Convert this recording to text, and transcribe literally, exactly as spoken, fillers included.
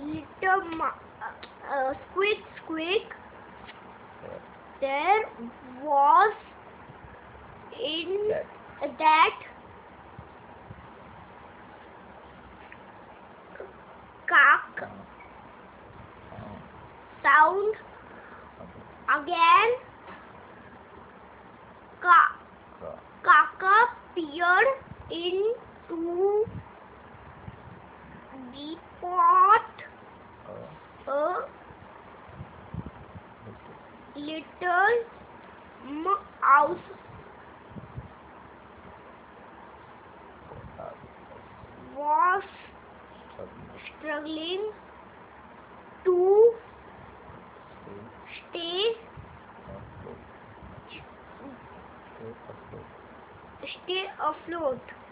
little ma- uh, squeak squeak. There was in That. that cock Uh, sound okay. again. Ka- Ka- Kaka peered into the pot. uh, A little. little mouse Uh, was struggling. struggling to Stay stay afloat. Stay afloat. stay afloat.